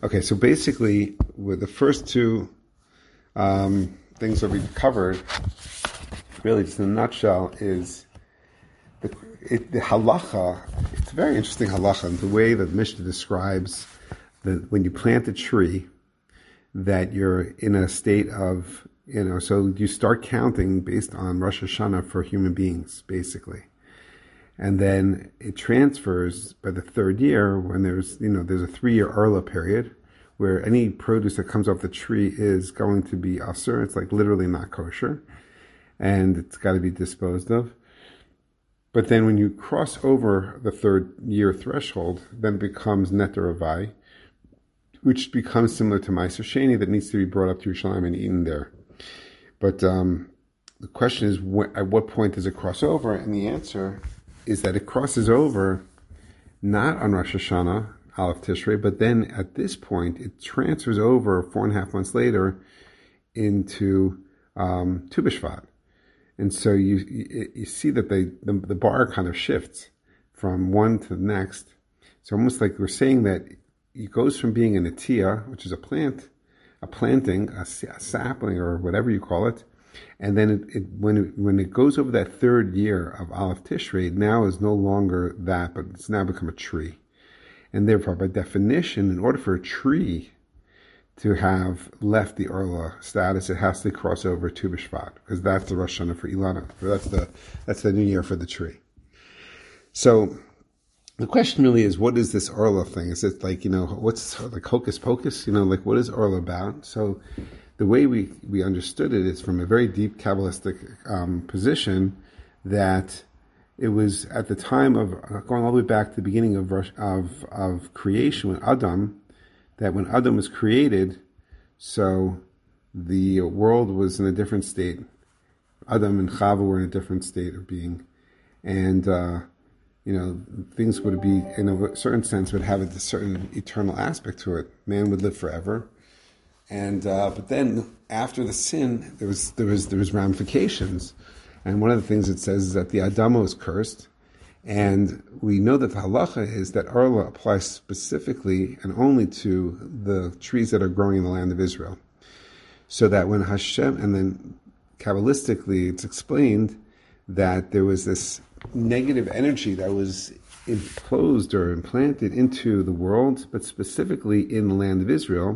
Okay, so basically, with the first two things that we've covered, really, just in a nutshell, is the halacha. It's a very interesting halacha, and the way that Mishnah describes that when you plant a tree, that you're in a state of, so you start counting based on Rosh Hashanah for human beings, basically. And then it transfers by the third year when there's a 3-year Erla period where any produce that comes off the tree is going to be asur. It's like literally not kosher and it's got to be disposed of. But then when you cross over the third year threshold, then it becomes neter avai, which becomes similar to Meiser Sheni that needs to be brought up to Yerushalayim and eaten there. But the question is, at what point does it cross over? And the answer is that it crosses over not on Rosh Hashanah, Aleph Tishrei, but then at this point it transfers over 4.5 months later into Tu B'Shvat. And so you see that the bar kind of shifts from one to the next. It's almost like we're saying that it goes from being an atiyah, which is a planting, a sapling or whatever you call it, and then when it goes over that third year of Aleph Tishrei, it now is no longer that, but it's now become a tree. And therefore, by definition, in order for a tree to have left the Orla status, it has to cross over Tu B'Shvat, because that's the Rosh Hashanah for Ilana. That's the new year for the tree. So the question really is, what is this Orla thing? Is it like, what's like hocus pocus? What is Orla about? So the way we understood it is from a very deep Kabbalistic position that it was at the time of going all the way back to the beginning of creation when Adam, that when Adam was created, so the world was in a different state. Adam and Chava were in a different state of being, and things would be, in a certain sense, would have a certain eternal aspect to it. Man would live forever. And but then after the sin, there was ramifications, and one of the things it says is that the Adama was cursed, and we know that the halacha is that Arla applies specifically and only to the trees that are growing in the land of Israel, so that when Hashem, and then Kabbalistically it's explained that there was this negative energy that was imposed or implanted into the world, but specifically in the land of Israel.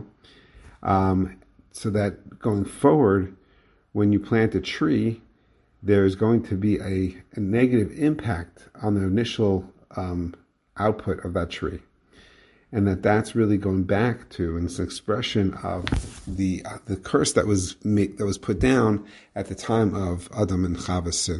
So that going forward, when you plant a tree, there's going to be a negative impact on the initial output of that tree. And that's really going back to, and it's an expression of the curse that was put down at the time of Adam and Chava's sin.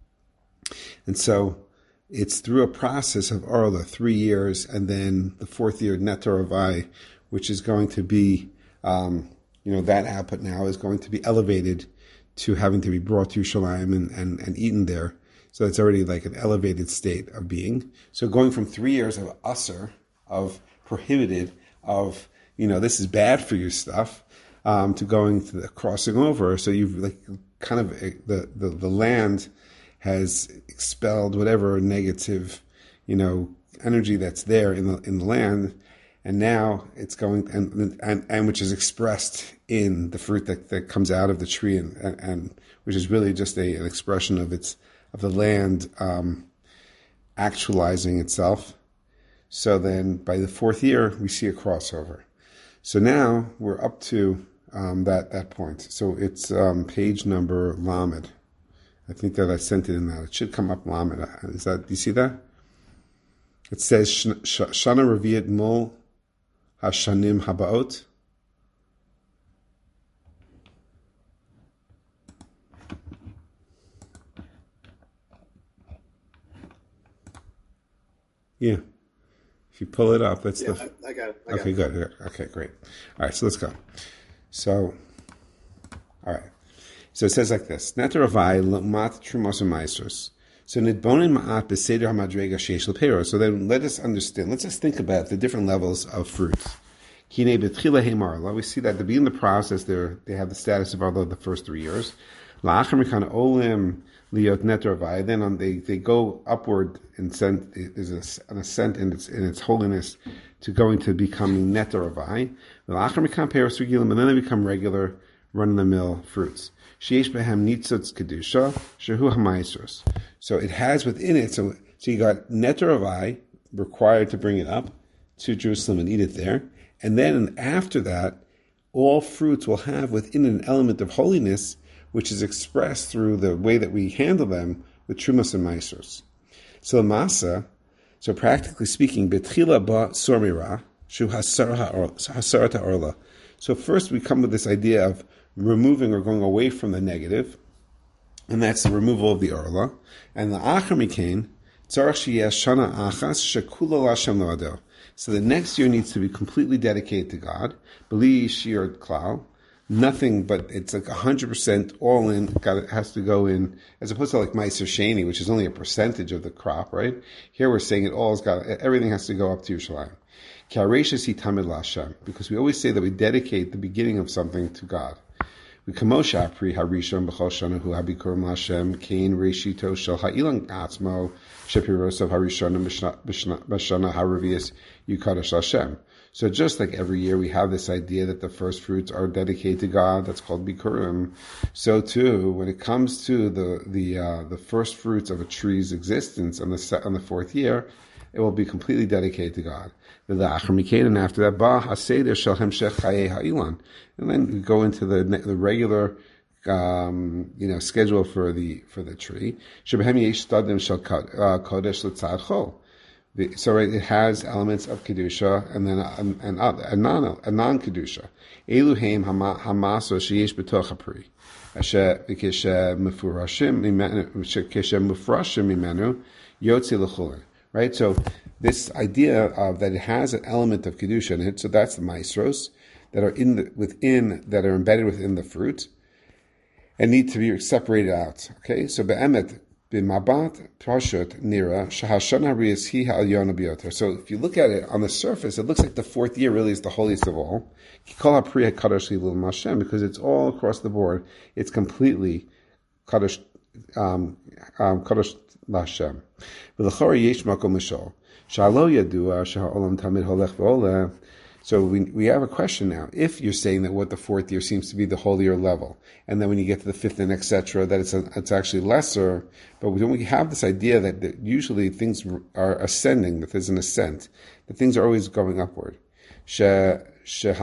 And so it's through a process of Arla, 3 years, and then the 4th year Neter Avai, which is going to be that output now is going to be elevated to having to be brought to Yerushalayim and eaten there. So it's already like an elevated state of being. So going from 3 years of usher, of prohibited, of, this is bad for you stuff, to going to the crossing over. So you've like kind of the land has expelled whatever negative, energy that's there in the land. And now it's going, and which is expressed in the fruit that comes out of the tree, and which is really just an expression of the land actualizing itself. So then, by the 4th year, we see a crossover. So now we're up to that point. So it's page number Lamed. I think that I sent it in that. It should come up Lamed. Do you see that? It says Shana Revi'at Mol Hashanim Habaot. Yeah. If you pull it up, that's I got it. Okay, good. Okay, great. All right, so let's go. So, all right. So it says like this: Neter Avai Mat Trumos Maisros. So nidbonin ma'at b'seder hamadrega sheish l'peros. So then let us understand. Let's just think about the different levels of fruits. Kine b'tchila hemarla. We see that at the beginning of the process, they have the status of arla the first 3 years. La'achar mikan olim liot neter avai. Then they go upward and there's an ascent in its holiness to going to becoming netar avai, and then they become regular run-of-the-mill fruits. Sheish behem nitzutz kedusha shehu hamaisros. So it has within it. So you got netar avai required to bring it up to Jerusalem and eat it there, and then after that, all fruits will have within an element of holiness, which is expressed through the way that we handle them with trumas and maisros. So masa. So practically speaking, betchila ba sormira shu hasarat ha'orla. So first we come with this idea of removing or going away from the negative, and that's the removal of the orla. And the achar mikain tzarach sheyesh shana achas shekula l'Hashem lo'ado. So the next year needs to be completely dedicated to God. B'li shir klal. Nothing, but it's like 100% all in. It has to go in, as opposed to like Meiser Sheni, which is only a percentage of the crop, right? Here we're saying it all has got, everything has to go up to Yerushalayim. Because we always say that we dedicate the beginning of something to God. We kamosha pri harishon b'chol shana hu habikurim l'Hashem kein reshito shel ha'ilan atzmo shepirosav harishonim b'shana haravias yukadosh Hashem. So just like every year we have this idea that the first fruits are dedicated to God, that's called bikurim. So too, when it comes to the first fruits of a tree's existence on the fourth year, it will be completely dedicated to God. And after that, and then we go into the regular schedule for the tree. So it has elements of kedusha and then a non-kedusha. Eluheim hamaso sheyesh b'toch hapri, asher mufrashim mimenu yotzi l'chulin. Right. So this idea of that it has an element of kedusha in it. So that's the maestros that are that are embedded within the fruit and need to be separated out. Okay. So be'emet. So if you look at it on the surface, it looks like the fourth year really is the holiest of all. Because it's all across the board. It's completely Kadosh L'Hashem. So we have a question now. If you're saying that what the fourth year seems to be the holier level, and then when you get to the fifth and etc., that it's actually lesser, but when we have this idea that usually things are ascending, that there's an ascent, that things are always going upward. Shehalo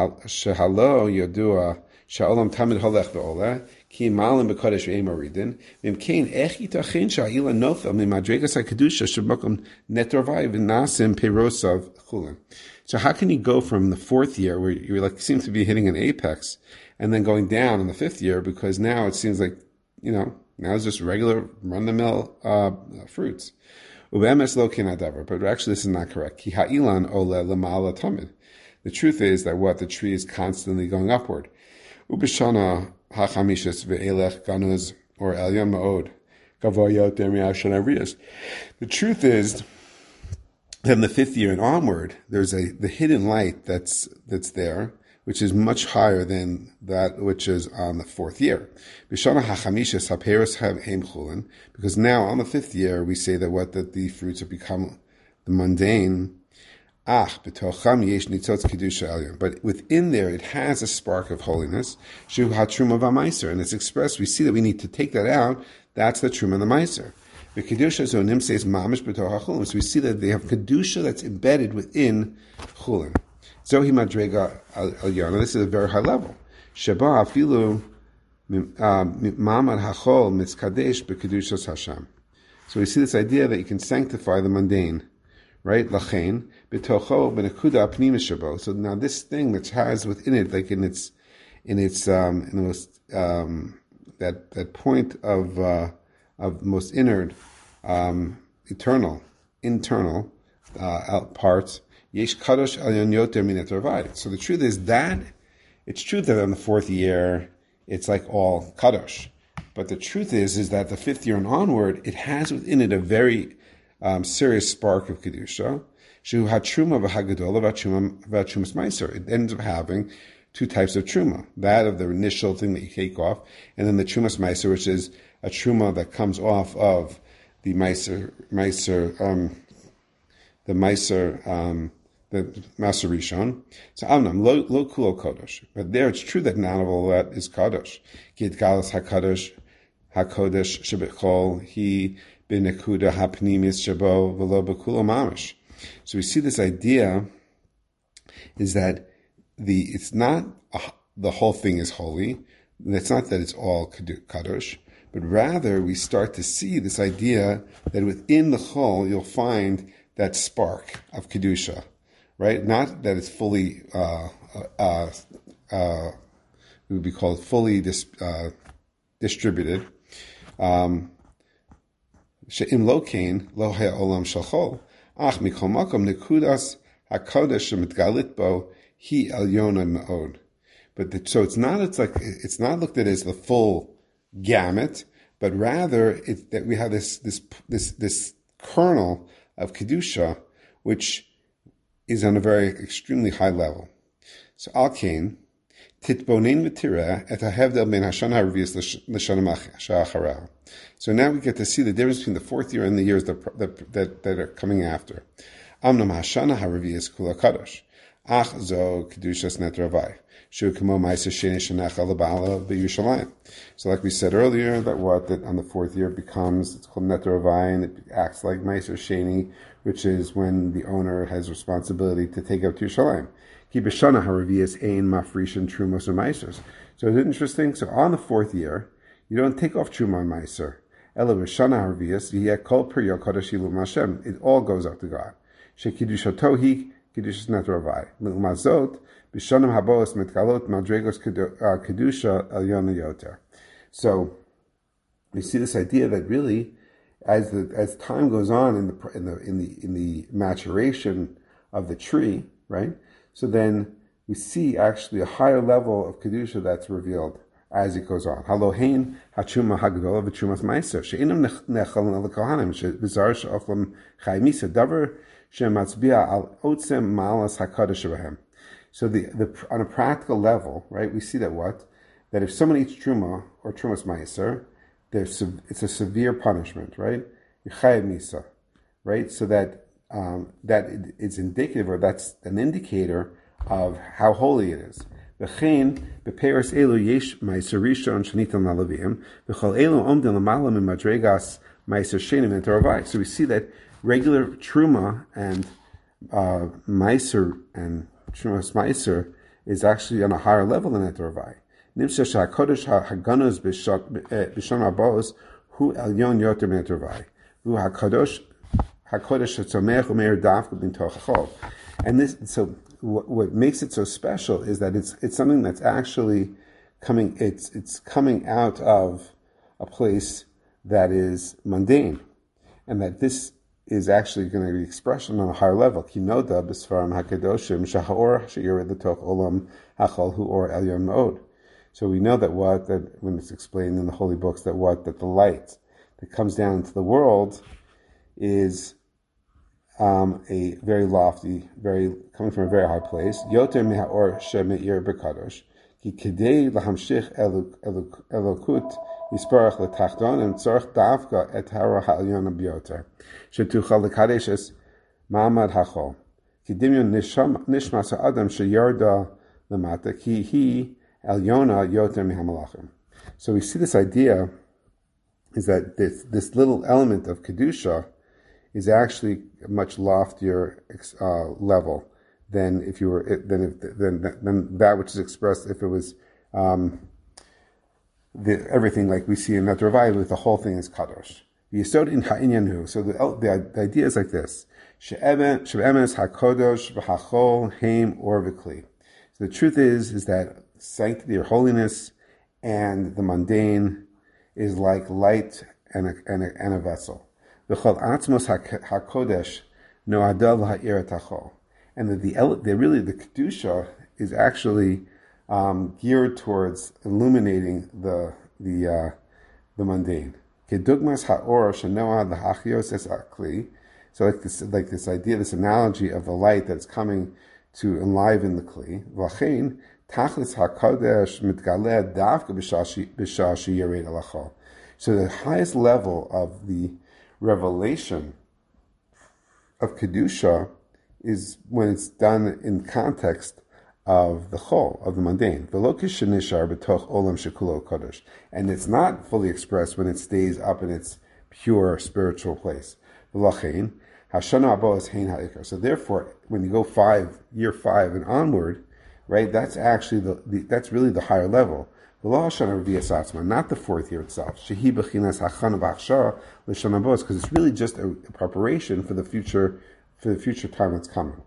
yodua sha'olam tamid holech ve'oleh ki malim b'kodesh ve'emaridin v'imkein ech yitachin sha'ila nofel mimadregas ha'kedusha sheb'makom netorvai v'nasim perosav chulin. So how can you go from the fourth year, where you seem to be hitting an apex, and then going down in the fifth year, because now it seems like, now it's just regular run-of-the-mill fruits. But actually this is not correct. Ki ha'ilan ole lema'ala tamid. The truth is that the tree is constantly going upward. Ubishana ha'chamishas ve'elech ganuz or elyon ma'od gavoyot demi'ashan arias. The truth is, then the fifth year and onward, there's the hidden light that's there, which is much higher than that which is on the fourth year. Because now on the fifth year we say that the fruits have become the mundane. But within there it has a spark of holiness, and it's expressed. We see that we need to take that out. That's the truma and the meiser. The kedusha zonim says mamish b'toch ha'chulin. So we see that they have kedusha that's embedded within chulin. Zohi madrega al-yana. This is a very high level. Sheba afilu mamad hachol mitzkadesh b'kedushas Hashem. So we see this idea that you can sanctify the mundane, right? Lachein b'tocho b'nekuda pnimish shabo. So now this thing that has within it, like in the most that point of most inward, internal parts. Yesh kadosh alyon yoter min etorvai. So the truth is that it's true that on the fourth year it's like all kadosh, but the truth is that the fifth year and onward it has within it a very serious spark of kedusha. Shu hatruma v'hagadola v'hatrumas meiser. It ends up having two types of truma: that of the initial thing that you take off, and then the trumas meiser, which is a truma that comes off of the meiser, the Master Rishon. So Amnam lo kulo kodesh, but there it's true that not all that is kodesh. Git galas hakadosh hakodesh shebechol he benekuda hapnimis shabo v'lo bekulo mamish. So we see this idea is that it's not the whole thing is holy. It's not that it's all kadosh, but rather we start to see this idea that within the chol you'll find that spark of kedusha, right? Not that it's fully it would be called fully distributed. She'im lo kain lo haya olam shel chol ach mikol makom nekudas hakodesh shemitgalit bo hi elyona me'od. But so it's not looked at as the full gamut, but rather that we have this kernel of kedusha, which is on a very extremely high level. So al kain titbonin v'tireh et hahevdel ben hashana harvius l'shana ha'achara. So now we get to see the difference between the fourth year and the years that are coming after. Amnam hashana harvius kula kadosh ach zo kedushas netravai. So like we said earlier, that on the fourth year it's called Neter Avai, and it acts like Meiser Sheni, which is when the owner has responsibility to take up to Yerushalayim. Ki b'shana haravias ein mafrishin trumos and meisers. So it's interesting. So on the fourth year, you don't take off truma and meiser. Ela b'shana haravias yeh kol peryo kodesh ilum Hashem. It all goes up to God. Shekidushato hi kedushas Neter Avai. L'umazot b'shanim habos mitgalot madregos kedusha elyon yoter. So we see this idea that really, as time goes on in the maturation of the tree, right? So then we see actually a higher level of kedusha that's revealed as it goes on. Halohein hachuma hagdola v'chumas meiser she'inam nechal l'kohanim she'bizar she'oflam chaymisa davar she'matzbia al otzem malas hakadosh behem. So on a practical level, right, we see that if someone eats truma or trumas meiser, it's a severe punishment, right? Chayav misa, right? So that it's indicative, or that's an indicator of how holy it is. V'chein beperes elu yesh meiser rishon shenitan lalavim v'chol elu omdim l'malam in madregas meiser shenim and toravai. So we see that regular truma and meiser and trumas meiser is actually on a higher level than toravai. Nimsa shakodesh haganos b'shon abos hu elyon yoter min toravai. And what makes it so special is that it's something that's actually coming. It's coming out of a place that is mundane, and that this is actually going to be expression on a higher level. Kinoda b'sfarim hakadoshim shahaor sheyired l'toch olam hachol hu or elyon me'od. So we know that when it's explained in the holy books that the light that comes down into the world is a very lofty, coming from a very high place. Yoter mehaor shemeir bekadosh ki kedei lahamshich elokut yisparach letachton and tzorch davka et hara ha'elyon b'yoter shetuchal lekadeshes ma'amad hachol ki dimyon nishmas ha'adam sheyarda lemata ki hi elyona yoter mehamalachim. So we see this idea is that this little element of kedusha is actually a much loftier level than than that which is expressed if it was everything like we see in Neter Avai, with the whole thing is kadosh. Yisod in ha'inyanhu. So the idea is like this: she'emes hakodosh v'hachol heim or v'kli. So the truth is that sanctity or holiness and the mundane is like light and a vessel. V'chol atzmos hakodesh no'adal ha'ir etachol, and that the kedusha is actually geared towards illuminating the mundane. Kedugmas ha'or shenoad l'hachios es akli. So like this idea, this analogy of the light that's coming to enliven the kli. V'chein tachlis hakodesh mitgaleh davka b'shah sheyired alachol. So the highest level of the revelation of kedusha is when it's done in context of the chol, of the mundane. And it's not fully expressed when it stays up in its pure spiritual place. So therefore, when you go year 5 and onward, right, that's actually that's really the higher level. Not the 4th year itself. Because it's really just a preparation for the future time that's coming.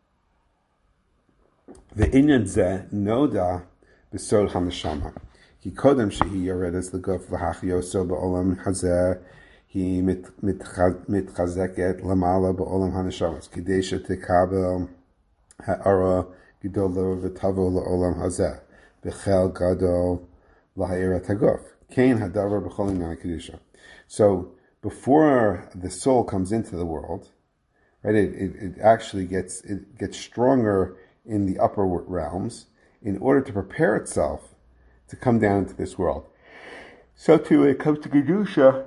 The inyan zeh noda b'sod hamashama. Ki kodem shehi yoredes leguf v'hachyoso ba'olam hazeh hi mitchazeket lamala ba'olam hanashamas kidei shetikabel ha'ara gidolo v'tavo la'olam hazeh b'chel gadol laha'ira taguf kain hadavar b'chol inyan kedusha. So before the soul comes into the world, right, it actually gets stronger in the upper realms in order to prepare itself to come down into this world. So too when it comes to Kedusha,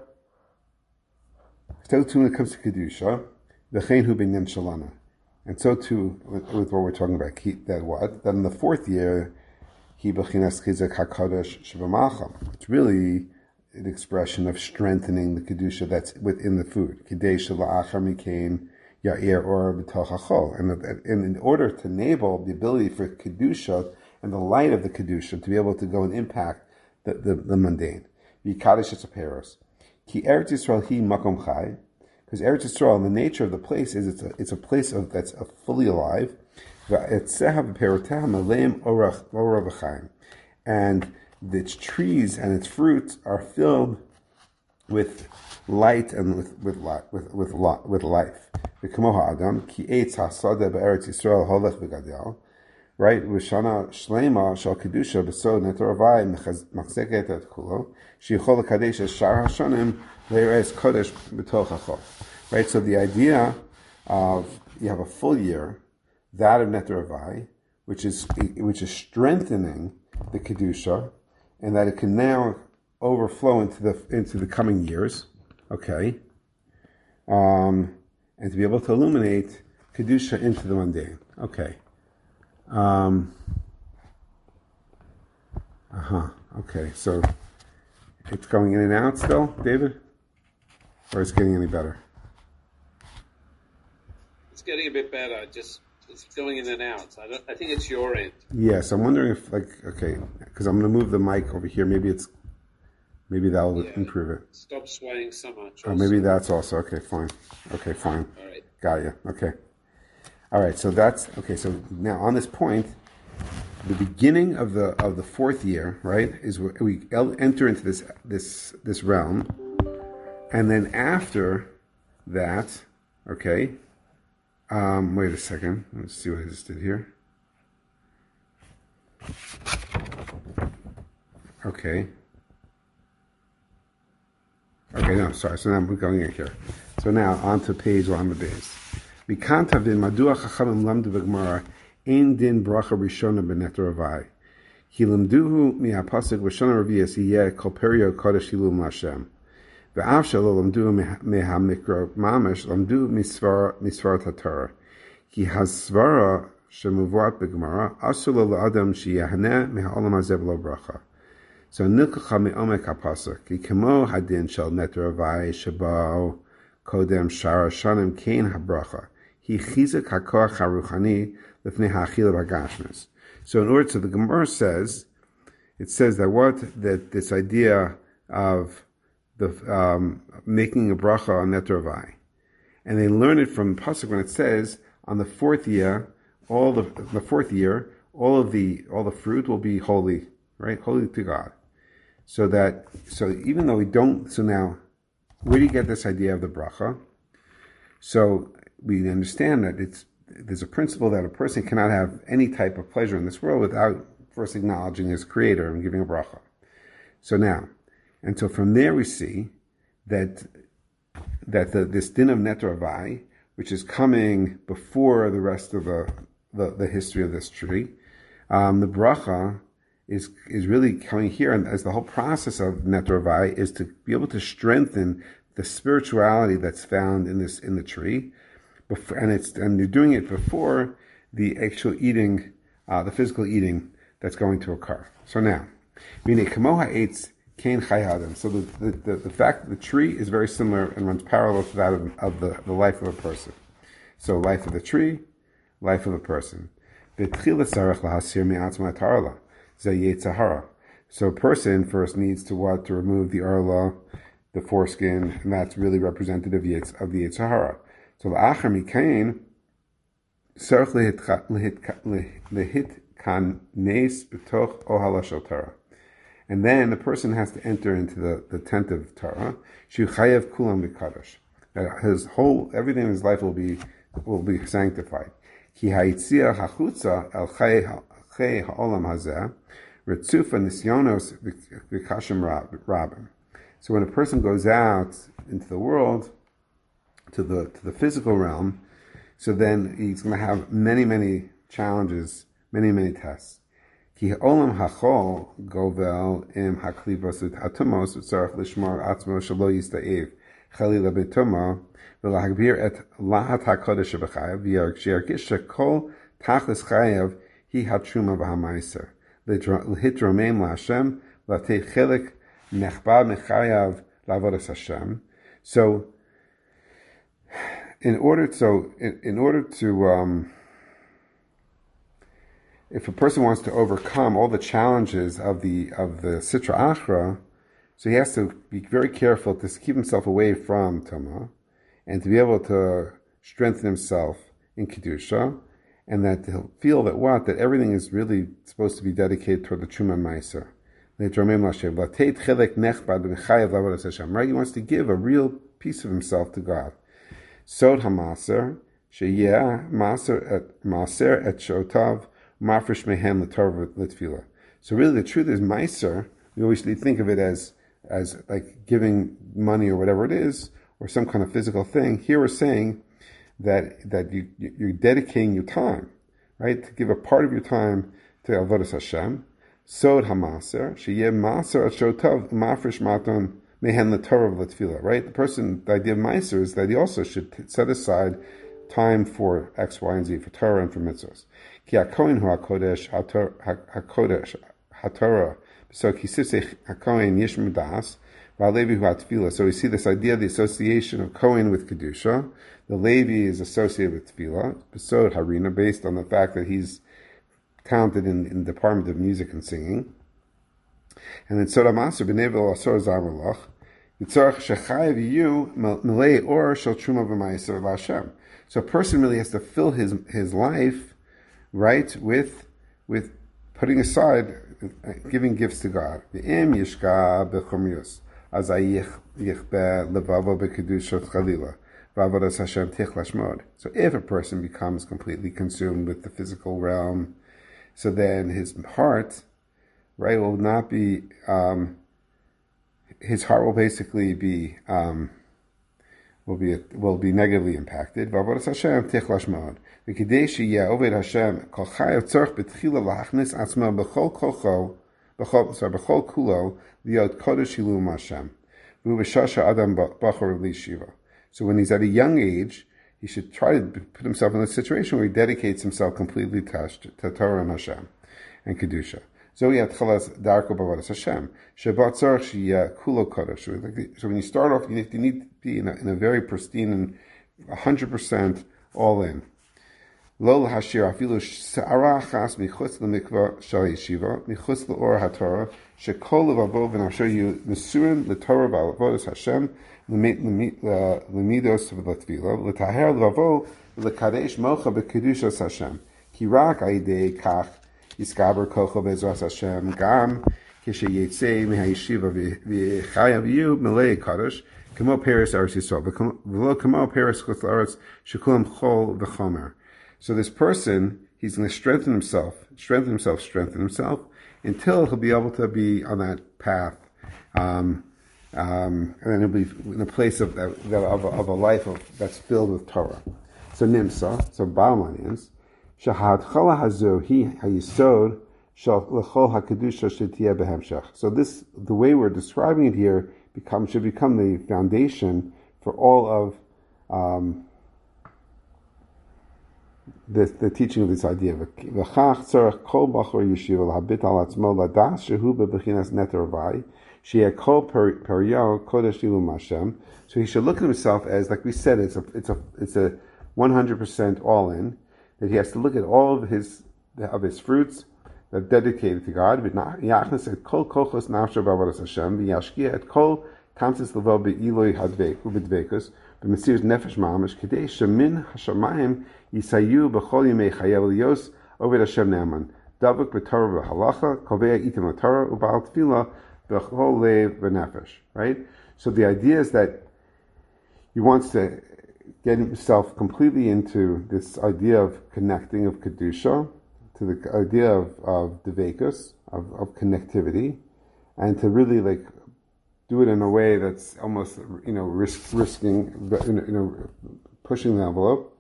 v'chein hu binyan shalana. And so too with what we're talking about, that in the 4th year, hi b'chinas chizek hakadosh sheb'malcham. It's really an expression of strengthening the Kedusha that's within the food. Kidei shala'achar mikein Ya'ir or b'toch hachol, and in order to enable the ability for kedusha and the light of the kedusha to be able to go and impact the mundane. V'kadosh etzaperos. Ki Eretz Yisrael hi makom chai, because Eretz Yisrael, the nature of the place is it's a place that's fully alive. V'etzeha v'perotah maleim orach v'chaim, and its trees and its fruits are filled with light and with life. V'kamoha adam ki eitz hasadeh be'eretz Yisrael holech v'gadel. Right, v'shana shlema shal kedusha b'sod netor avai machzeket et kulo sheyichol l'kadesh es shar hashanim le'eres kodesh b'toch hachol. Right, so the idea of you have a full year, that of netor avai, which is strengthening the kedusha, and that it can now overflow into the coming years, okay, and to be able to illuminate kedusha into the mundane, okay. Okay, so it's going in and out still, David? Or is it getting any better? It's getting a bit better, it's going in and out. I think it's your end. Yes, I'm wondering if, okay, because I'm going to move the mic over here. Maybe that'll improve it. Stop swaying so much. Oh, maybe that's also, okay, fine. All right. Got you, okay. All right, so so now on this point, the beginning of the 4th year, right, is we enter into this realm, and then after that, okay, wait a second, let's see what I just did here. Okay, no, sorry, so now we're going in here. So now, on to page Lamed Beis. Mikantavin madua chachamim lamdu v'gemara ein din bracha rishona b'netor avai. Ki lamduhu mi'apasuk v'shona revi'as yeh kol perio kodesh hilum l'Hashem. V'av shelo lamduhu mehamikro mamash lamdu misvarat haTorah. Ki hasvara shemuvat b'gemara asur lo la'adam sheyahaneh me'ha'olam hazeh v'lo bracha. So nilkacha me'omek ha'pasuk ki kemo hadin shel netor avai shebao kodem shara shanim kein habracha. So the Gemara says, that this idea of the making a bracha on netor avai, and they learn it from the pasuk when it says on the 4th year, all the fruit will be holy, right, holy to God. So even though we don't, so now where do you get this idea of the bracha? So we understand that there's a principle that a person cannot have any type of pleasure in this world without first acknowledging his creator and giving a bracha. So from there we see that this din of netor avai, which is coming before the rest of the history of this tree, the bracha is really coming here, and as the whole process of netor avai is to be able to strengthen the spirituality that's found in the tree, and you're doing it before the actual eating, the physical eating that's going to occur. So now, meaning kamoha eitz kain chai adam. So the fact that the tree is very similar and runs parallel to that of the life of a person. So life of the tree, life of a person. So a person first needs to what? To remove the arla, the foreskin, and that's really representative of the Yetzer Hara. So la'achar mikain, tzarich lehitkanes b'toch ohala shel Torah. And then the person has to enter into the tent of Torah. Shu chayev kulam v'kadosh. His whole, everything in his life will be sanctified. Ki ha'itzia hachutza el chay ha'olam hazeh, retzufa nisyonos v'kashim rabim. So when a person goes out into the world, to the physical realm, so then he's going to have many challenges, many tests. Ki ha'olam hachol govel im haklivos u'atumos u'tzarech lishmar atzmo shelo yista'ev chalila b'tumah v'lahagbir et lahat hakodesh b'chayav v'yargish shekol tachlis chayav hi hatruma v'hamaiser l'hitromein la'Hashem l'atei chelik nechbad mechayav la'avodas Hashem. So in order to if a person wants to overcome all the challenges of the Sitra Achra, so he has to be very careful to keep himself away from Tuma, and to be able to strengthen himself in Kedusha, and that he'll feel that everything is really supposed to be dedicated toward the Truma Meiser. Right? He wants to give a real piece of himself to God. Sod HaMaser, Sheyeh Maser et Shotav, Mafresh Mehen L'Torah L'Tfilah. So really the truth is Meiser, we always think of it as like giving money or whatever it is, or some kind of physical thing. Here we're saying that you're dedicating your time, right? To give a part of your time to Avodas Hashem. Sod HaMaser, Sheyeh Maser et Shotav, Mafresh Maton Mehen L'Torah L'Tfilah, right? The idea of Meiser is that he also should set aside time for X, Y, and Z, for Torah and for mitzvahs. Ki HaKohen Hu HaKodesh HaTorah, so Ki Sifsei HaKohen Yishmu Das, VaLevi Hu HaTfilah. So we see this idea of the association of Kohen with Kedusha. The Levi is associated with Tfilah, Besod Harina, based on the fact that he's talented in the department of music and singing. And then Sod HaMaser B'Nevel Asor Zamalach, Yitzarach Shechayev Yu Melei Or Shel Truma V'Maiser L'Hashem. So a person really has to fill his life, right, with putting aside, giving gifts to God. V'im yishka b'chomrius, azayich yichbe levavo b'kedushot chalila, v'avodas Hashem tichlas mod. So if a person becomes completely consumed with the physical realm, so then his heart, right, will not be, his heart will basically be, will be negatively impacted. V'avodas Hashem tichlash ma'od. V'kidei sheyeh oved Hashem kol chayav tzorch b'tchila lachnis atzma b'chol kulo liot kodesh hilum Hashem. V'hu b'shasha adam b'chor l'yeshiva. So when he's at a young age, he should try to put himself in a situation where he dedicates himself completely to Torah and Hashem and Kedusha. So when you start off, you need to be in a very pristine and 100% all in. Lo l'hashir afilu se'ara chas michutz l'mikvah shel yeshiva, michutz l'or haTorah, shekol levavo v'nafsho nesurin l'Torah v'avodas Hashem, l'midos v'latfilah, l'taher levavo l'kadesh mocha b'kedushas Hashem, ki rak ha'idei kach Yiskaber kocho bezras Hashem gam kisheyetzei mehayeshiva v'chayav yu melei kadosh kamo peres aretz Yisrael v'lo kamo peres chutz la'aretz shekulam chol v'chomer. So this person, he's going to strengthen himself until he'll be able to be on that path, and then he'll be in a place of a life that's filled with Torah. So nimsa, so bottom line is. So this, the way we're describing it here, should become the foundation for all of the teaching of this idea. V'chach tzarech kol bachor yeshiva l'habit al atzmo ladas shehu bebechinas neter avai sheyeh kol periyah kodesh ilum Hashem. So he should look at himself as, like we said, it's a 100% all in. That he has to look at all of his fruits that are dedicated to God. V'yachnas et kol kochos nafsho b'avodas Hashem v'yashkia et kol tamtzis levo be'iloi hadvekus b'mesiras nefesh mamash kedei shemin hashamayim yisayu b'chol yimei chayev liyos oved Hashem ne'aman davuk b'torah v'halacha kovei itim l'torah u'ba'al tefillah b'chol lev v'nefesh. Right. So the idea is that he wants to get himself completely into this idea of connecting, of kedusha, to the idea of devekus, of connectivity, and to really do it in a way that's almost risking pushing the envelope,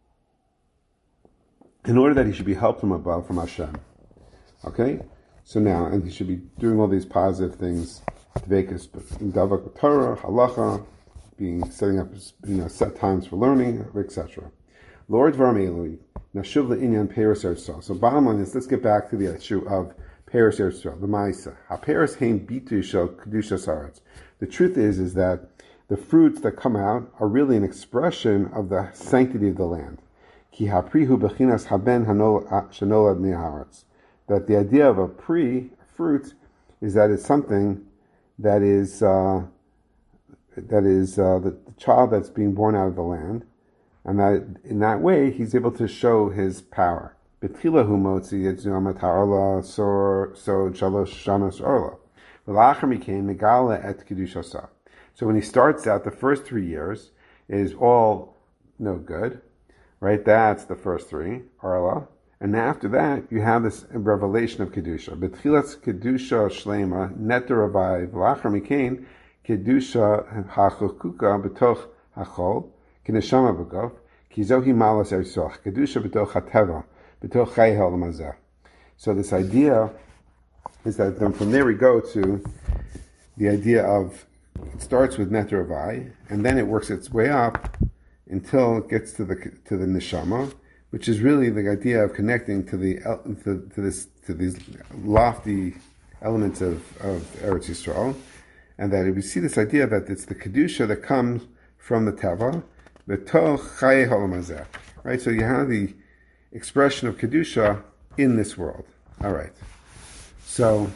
in order that he should be helped from above, from Hashem. Okay, so now, and he should be doing all these positive things, devekus, davak Torah, halacha, setting up set times for learning, etc. Lord Varmelui, Nashuv le'inyan Peres Eretz Yisrael. So bottom line is, let's get back to the issue of Peres Eretz Yisrael, the Ma'isa. HaPeres hein bitu shel kedushas haaretz. The truth is that the fruits that come out are really an expression of the sanctity of the land. Ki haprihu bechinas haben shenolad mi'haaretz. That the idea of a fruit, is that it's something that is the child that's being born out of the land, and that in that way he's able to show his power. So when he starts out, the first 3 years is all no good, right? That's the first 3, Arla. And after that, you have this revelation of Kedusha. Betchilas Kedusha Shlema, Neter Avai, V'lachar Mikain, Kedusha HaChukuka B'toch HaChol, Kineshama B'gov, Kizohi Malas Erzach, Kedusha B'toch HaTeva, B'toch Chai Ha'olam. So this idea is that then from there we go to the idea of, it starts with Neter Avai, and then it works its way up until it gets to the Neshama, which is really the idea of connecting to these lofty elements of Eretz Yisrael, and that we see this idea that it's the kedusha that comes from the teva, the toch chaye ha'olam hazeh, right? So you have the expression of kedusha in this world. All right. So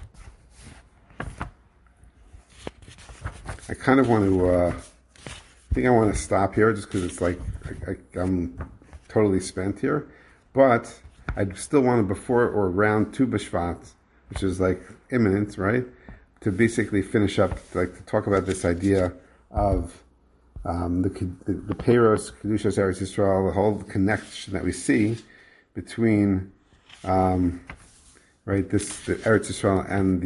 I kind of want to. I think I want to stop here just because it's I'm totally spent here, but I still want to, before or around Tu B'Shvat, which is imminent, right? To basically finish up, to talk about this idea of the Peiros, Kedushas Eretz Yisrael, the whole connection that we see between the Eretz Yisrael and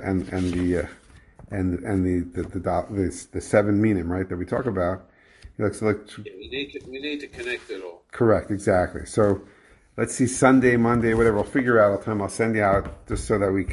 the 7 minim, right, that we talk about. We need to connect it all. Correct, exactly. So let's see, Sunday, Monday, whatever, I'll figure out a time, I'll send you out just so that we can